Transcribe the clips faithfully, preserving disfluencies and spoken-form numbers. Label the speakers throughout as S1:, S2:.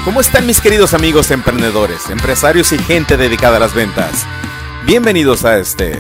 S1: ¿Cómo están mis queridos amigos emprendedores, empresarios y gente dedicada a las ventas? Bienvenidos a este,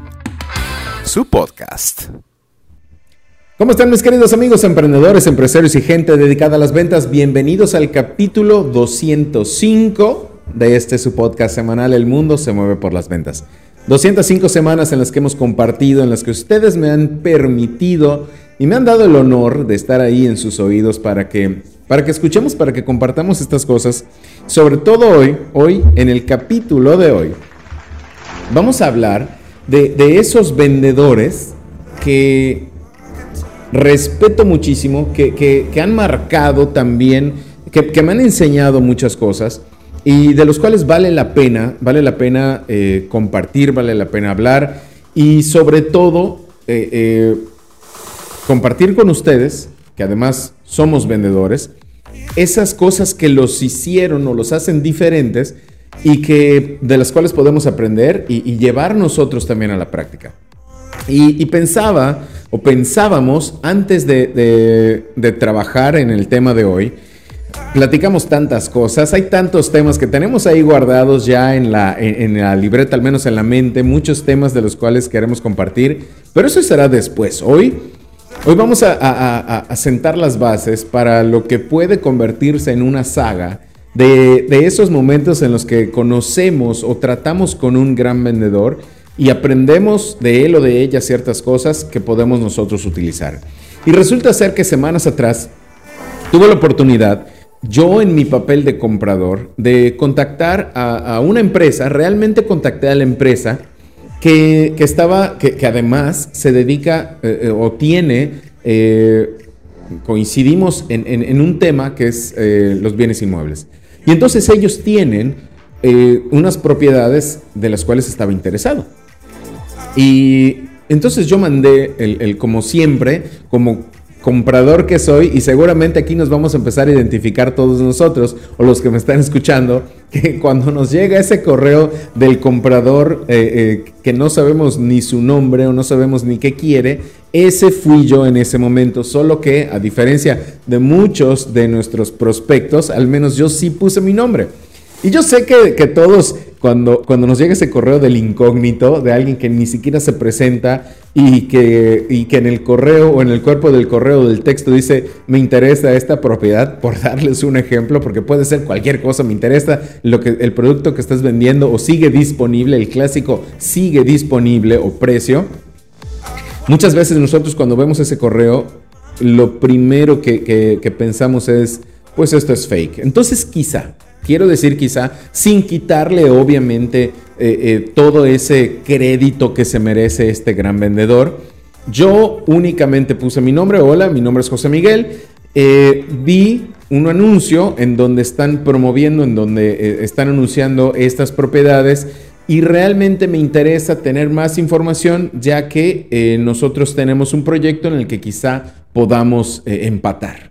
S1: su podcast.
S2: ¿Cómo están mis queridos amigos emprendedores, empresarios y gente dedicada a las ventas? Bienvenidos al capítulo doscientos cinco de este, su podcast semanal, El Mundo se mueve por las ventas. doscientas cinco semanas en las que hemos compartido, en las que ustedes me han permitido y me han dado el honor de estar ahí en sus oídos para que, para que escuchemos, para que compartamos estas cosas. Sobre todo hoy, hoy, en el capítulo de hoy, vamos a hablar de, de esos vendedores que respeto muchísimo, que, que, que han marcado también, que, que me han enseñado muchas cosas y de los cuales vale la pena, vale la pena eh, compartir, vale la pena hablar y sobre todo eh, eh, compartir con ustedes, que además somos vendedores, esas cosas que los hicieron o los hacen diferentes y que de las cuales podemos aprender y, y llevar nosotros también a la práctica. Y, y pensaba o pensábamos antes de, de, de trabajar en el tema de hoy, platicamos tantas cosas, hay tantos temas que tenemos ahí guardados ya en la, en, en la libreta, al menos en la mente, muchos temas de los cuales queremos compartir, pero eso será después. Hoy, hoy vamos a, a, a, a sentar las bases para lo que puede convertirse en una saga de, de esos momentos en los que conocemos o tratamos con un gran vendedor y aprendemos de él o de ella ciertas cosas que podemos nosotros utilizar. Y resulta ser que semanas atrás tuve la oportunidad, yo en mi papel de comprador, de contactar a, a una empresa, realmente contacté a la empresa que, que estaba, que, que además se dedica eh, o tiene, eh, coincidimos en, en, en un tema que es eh, los bienes inmuebles. Y entonces ellos tienen eh, unas propiedades de las cuales estaba interesado. Y entonces yo mandé, el, el como siempre, como comprador que soy, y seguramente aquí nos vamos a empezar a identificar todos nosotros, o los que me están escuchando, que cuando nos llega ese correo del comprador eh, eh, que no sabemos ni su nombre o no sabemos ni qué quiere, ese fui yo en ese momento, solo que a diferencia de muchos de nuestros prospectos, al menos yo sí puse mi nombre. Y yo sé que, que todos, cuando, cuando nos llega ese correo del incógnito, de alguien que ni siquiera se presenta y que, y que en el correo o en el cuerpo del correo del texto dice, me interesa esta propiedad, por darles un ejemplo, porque puede ser cualquier cosa, me interesa lo que, el producto que estás vendiendo o sigue disponible, el clásico sigue disponible o precio. Muchas veces nosotros cuando vemos ese correo, lo primero que, que, que pensamos es, pues esto es fake. Entonces quizá... Quiero decir quizá, sin quitarle obviamente eh, eh, todo ese crédito que se merece este gran vendedor, yo únicamente puse mi nombre, hola, mi nombre es José Miguel, eh, vi un anuncio en donde están promoviendo, en donde eh, están anunciando estas propiedades y realmente me interesa tener más información ya que eh, nosotros tenemos un proyecto en el que quizá podamos eh, empatar.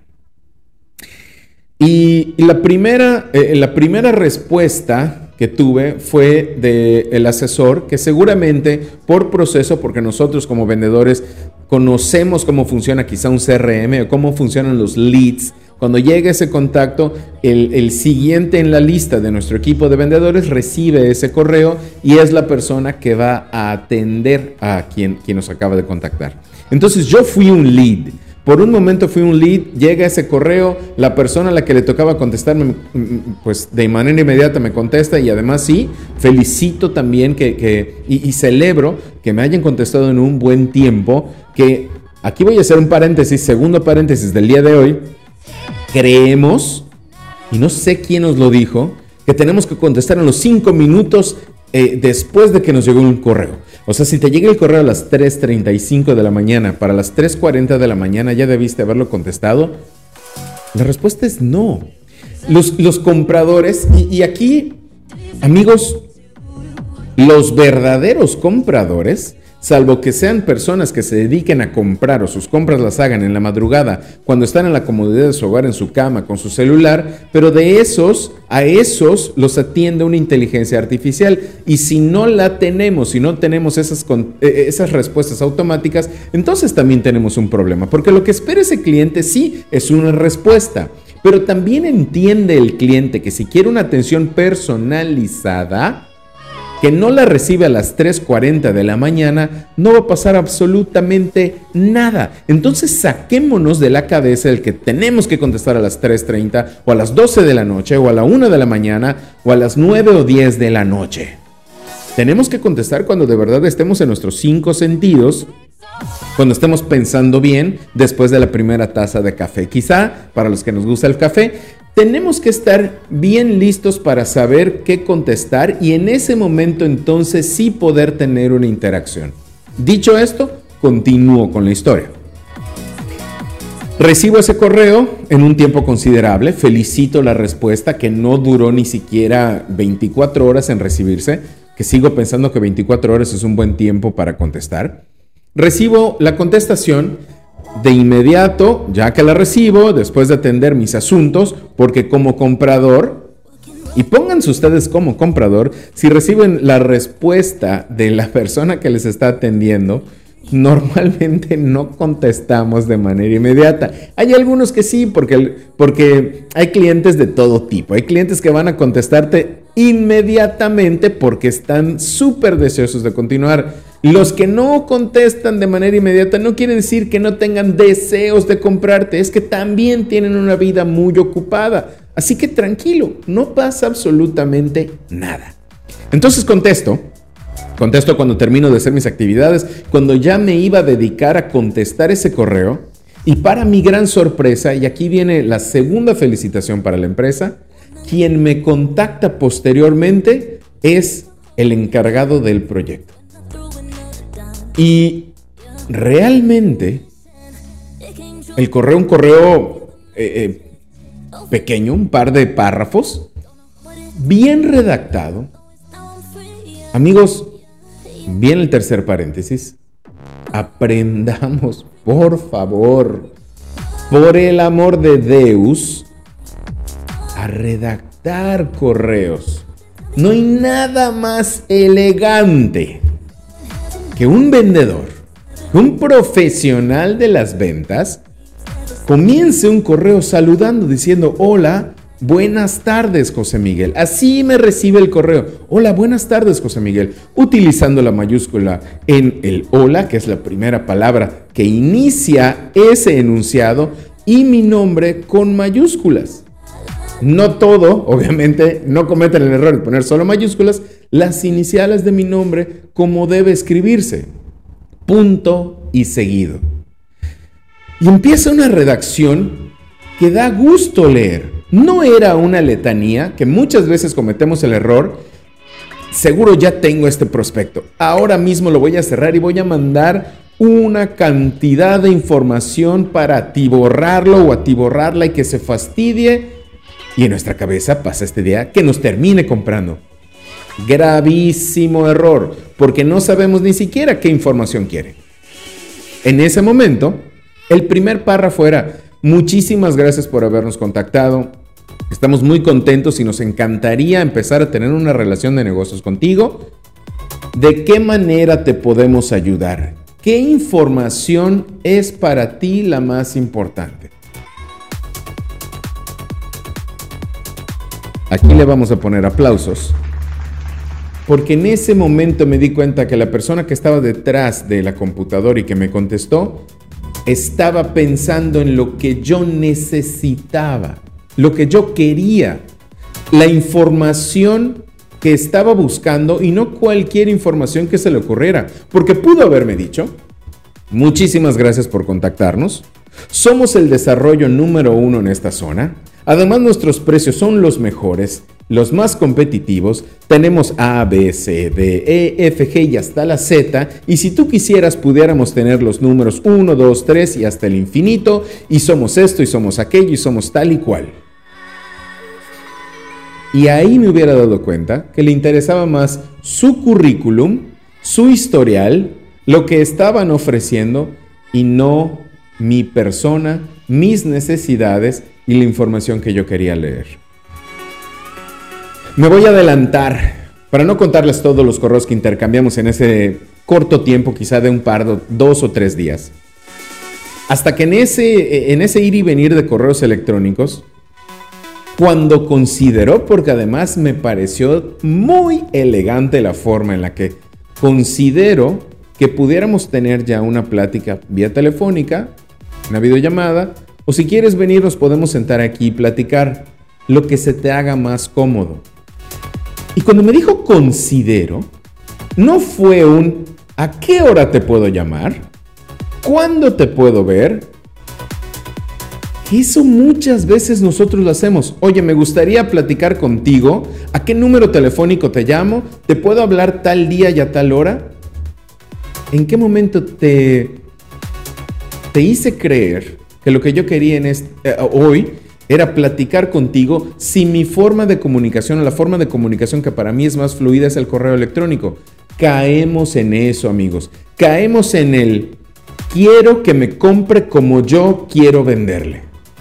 S2: Y la primera, eh, la primera respuesta que tuve fue del asesor, que seguramente por proceso, porque nosotros como vendedores conocemos cómo funciona quizá un C R M o cómo funcionan los leads. Cuando llega ese contacto, el, el siguiente en la lista de nuestro equipo de vendedores recibe ese correo y es la persona que va a atender a quien, quien nos acaba de contactar. Entonces yo fui un lead. Por un momento fui un lead, llega ese correo, la persona a la que le tocaba contestarme, pues de manera inmediata me contesta y además sí, felicito también que, que y, y celebro que me hayan contestado en un buen tiempo, que aquí voy a hacer un paréntesis, segundo paréntesis del día de hoy, creemos, y no sé quién nos lo dijo, que tenemos que contestar en los cinco minutos eh, después de que nos llegó un correo. O sea, si te llega el correo a las tres treinta y cinco de la mañana, para las tres cuarenta de la mañana ya debiste haberlo contestado. La respuesta es no. Los, los compradores, y, y aquí, amigos, los verdaderos compradores, salvo que sean personas que se dediquen a comprar o sus compras las hagan en la madrugada, cuando están en la comodidad de su hogar, en su cama, con su celular, pero de esos, a esos los atiende una inteligencia artificial. Y si no la tenemos, si no tenemos esas, esas respuestas automáticas, entonces también tenemos un problema, porque lo que espera ese cliente sí es una respuesta, Pero también entiende el cliente que si quiere una atención personalizada, que no la recibe a las tres cuarenta de la mañana, no va a pasar absolutamente nada. Entonces saquémonos de la cabeza el que tenemos que contestar a las tres treinta o a las doce de la noche o a la una de la mañana o a las nueve o diez de la noche. Tenemos que contestar cuando de verdad estemos en nuestros cinco sentidos, cuando estemos pensando bien después de la primera taza de café. Quizá para los que nos gusta el café, tenemos que estar bien listos para saber qué contestar y en ese momento entonces sí poder tener una interacción. Dicho esto, continúo con la historia. Recibo ese correo en un tiempo considerable, felicito la respuesta que no duró ni siquiera veinticuatro horas en recibirse, que sigo pensando que veinticuatro horas es un buen tiempo para contestar. Recibo la contestación de inmediato, ya que la recibo, después de atender mis asuntos, porque como comprador, y pónganse ustedes como comprador, si reciben la respuesta de la persona que les está atendiendo, normalmente no contestamos de manera inmediata. Hay algunos que sí, porque, porque hay clientes de todo tipo. Hay clientes que van a contestarte inmediatamente porque están súper deseosos de continuar. Los que no contestan de manera inmediata no quiere decir que no tengan deseos de comprarte, es que también tienen una vida muy ocupada. Así que tranquilo, no pasa absolutamente nada. Entonces contesto, contesto cuando termino de hacer mis actividades, cuando ya me iba a dedicar a contestar ese correo, y para mi gran sorpresa, y aquí viene la segunda felicitación para la empresa, quien me contacta posteriormente es el encargado del proyecto. Y realmente el correo, un correo eh, eh, pequeño, un par de párrafos, bien redactado. Amigos, viene el tercer paréntesis. Aprendamos, por favor, por el amor de Deus, a redactar correos. No hay nada más elegante que un vendedor, un profesional de las ventas, comience un correo saludando, diciendo: hola, buenas tardes, José Miguel. Así me recibe el correo. Hola, buenas tardes, José Miguel. Utilizando la mayúscula en el hola, que es la primera palabra que inicia ese enunciado, y mi nombre con mayúsculas. No todo, obviamente, no cometen el error de poner solo mayúsculas, las iniciales de mi nombre como debe escribirse. Punto y seguido. Y empieza una redacción que da gusto leer. No era una letanía, que muchas veces cometemos el error. Seguro ya tengo este prospecto. Ahora mismo lo voy a cerrar y voy a mandar una cantidad de información para atiborrarlo o atiborrarla y que se fastidie. Y en nuestra cabeza pasa este día que nos termine comprando. Gravísimo error, porque no sabemos ni siquiera qué información quiere. En ese momento, el primer párrafo era: muchísimas gracias por habernos contactado. Estamos muy contentos y nos encantaría empezar a tener una relación de negocios contigo. ¿De qué manera te podemos ayudar? ¿Qué información es para ti la más importante? Aquí le vamos a poner aplausos, porque en ese momento me di cuenta que la persona que estaba detrás de la computadora y que me contestó estaba pensando en lo que yo necesitaba, lo que yo quería, la información que estaba buscando y no cualquier información que se le ocurriera, porque pudo haberme dicho: muchísimas gracias por contactarnos, somos el desarrollo número uno en esta zona. Además, nuestros precios son los mejores, los más competitivos. Tenemos A, B, C, D, E, F, G y hasta la Z. Y si tú quisieras, pudiéramos tener los números uno, dos, tres y hasta el infinito. Y somos esto y somos aquello y somos tal y cual. Y ahí me hubiera dado cuenta que le interesaba más su currículum, su historial, lo que estaban ofreciendo y no mi persona, mis necesidades y la información que yo quería leer. Me voy a adelantar para no contarles todos los correos que intercambiamos en ese corto tiempo, quizá de un par, dos o tres días. Hasta que en ese, en ese ir y venir de correos electrónicos, Cuando consideró, porque además me pareció muy elegante la forma en la que considero que pudiéramos tener ya una plática vía telefónica, una videollamada, o si quieres venir nos podemos sentar aquí y platicar lo que se te haga más cómodo. Y cuando me dijo considero, no fue un ¿a qué hora te puedo llamar? ¿Cuándo te puedo ver? Eso muchas veces nosotros lo hacemos. Oye, me gustaría platicar contigo. ¿A qué número telefónico te llamo? ¿Te puedo hablar tal día y a tal hora? ¿En qué momento te, te hice creer que lo que yo quería en este, eh, hoy era platicar contigo si mi forma de comunicación o la forma de comunicación que para mí es más fluida es el correo electrónico? Caemos en eso, amigos. Caemos en el quiero que me compre como yo quiero venderle.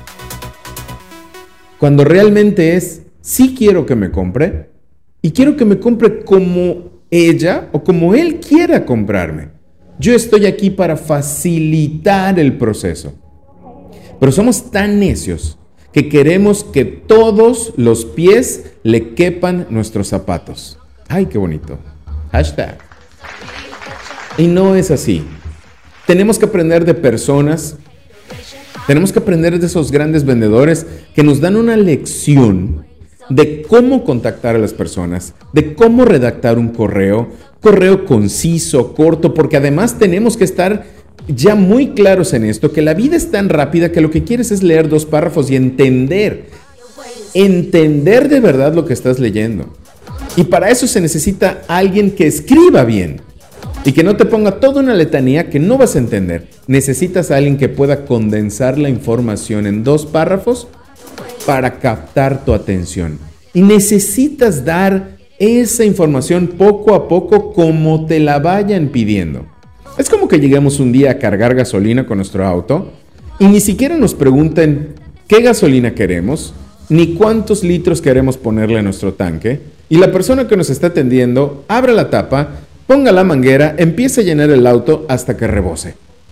S2: Cuando realmente es, sí quiero que me compre y quiero que me compre como ella o como él quiera comprarme. Yo estoy aquí para facilitar el proceso. Pero somos tan necios que queremos que todos los pies le quepan nuestros zapatos. ¡Ay, qué bonito! Hashtag. Y no es así. Tenemos que aprender de personas. Tenemos que aprender de esos grandes vendedores que nos dan una lección de cómo contactar a las personas, de cómo redactar un correo, correo conciso, corto, porque además tenemos que estar ya muy claros en esto, que la vida es tan rápida que lo que quieres es leer dos párrafos y entender, entender de verdad lo que estás leyendo. Y para eso se necesita alguien que escriba bien. Y que no te ponga toda una letanía que no vas a entender. Necesitas a alguien que pueda condensar la información en dos párrafos para captar tu atención. Y necesitas dar esa información poco a poco como te la vayan pidiendo. Es como que lleguemos un día a cargar gasolina con nuestro auto y ni siquiera nos pregunten qué gasolina queremos, ni cuántos litros queremos ponerle a nuestro tanque. Y la persona que nos está atendiendo abre la tapa, ponga la manguera, empiece a llenar el auto hasta que rebose.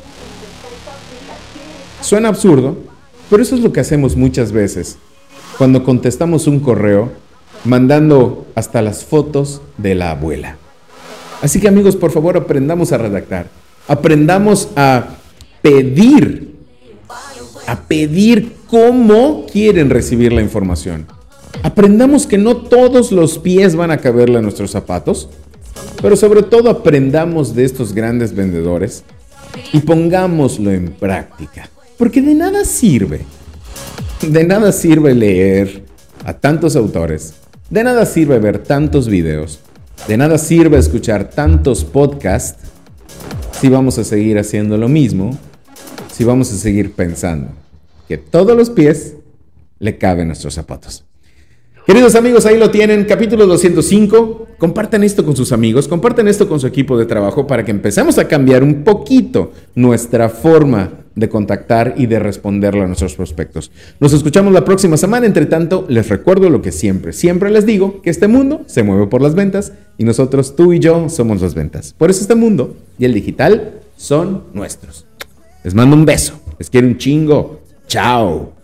S2: Suena absurdo, pero eso es lo que hacemos muchas veces cuando contestamos un correo mandando hasta las fotos de la abuela. Así que amigos, por favor, aprendamos a redactar. Aprendamos a pedir, a pedir cómo quieren recibir la información. Aprendamos que no todos los pies van a caberle a nuestros zapatos. Pero sobre todo aprendamos de estos grandes vendedores y pongámoslo en práctica. Porque de nada sirve, de nada sirve leer a tantos autores, de nada sirve ver tantos videos, de nada sirve escuchar tantos podcasts si vamos a seguir haciendo lo mismo, si vamos a seguir pensando que todos los pies le caben nuestros zapatos. Queridos amigos, ahí lo tienen, capítulo doscientos cinco. Compartan esto con sus amigos, compartan esto con su equipo de trabajo para que empecemos a cambiar un poquito nuestra forma de contactar y de responderle a nuestros prospectos. Nos escuchamos la próxima semana. Entre tanto, les recuerdo lo que siempre, siempre les digo, que este mundo se mueve por las ventas y nosotros, tú y yo, somos las ventas. Por eso este mundo y el digital son nuestros. Les mando un beso, les quiero un chingo. Chao.